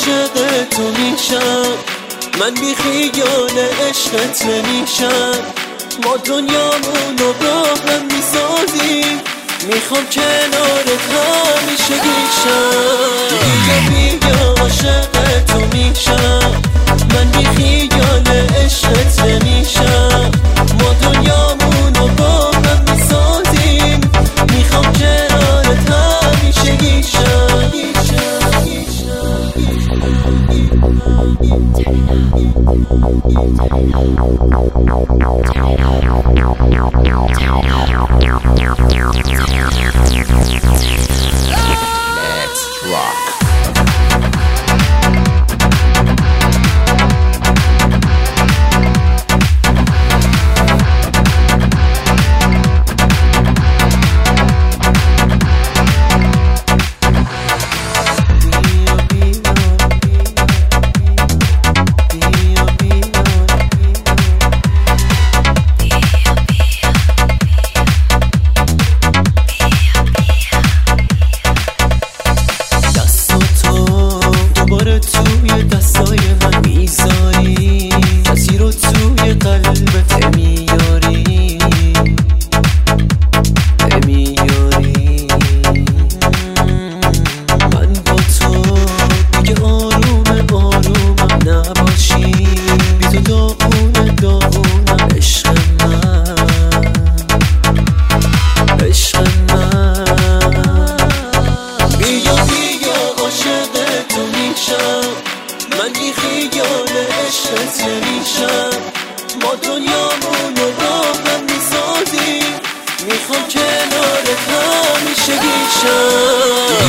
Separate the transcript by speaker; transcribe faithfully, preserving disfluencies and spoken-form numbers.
Speaker 1: عاشق تو میشم، من بی خیال عشقت نمیشم. ما دنیامون رو با هم میسازیم، میخوام کنارت همیشه بیشم. بیا بیا عاشق تو میشم، من بی خیال عشقت نمیشم. ما دنیامون رو با هم میسازیم، میخوام کنارت همیشه بیشم.
Speaker 2: Let's rock.
Speaker 1: توی دستای من میذاری، کسی رو توی قلبت میاری میاری. من با تو دیگه آروم آرومم نباشی، بی تو داغونه داغونم. عشق من عشق من، بیا بیا عاشق تو میشم، من بی خیال عشقت نمیشم. ما دنیامون رو با هم میسازیم، میخوام کنارت همیشه بیشم.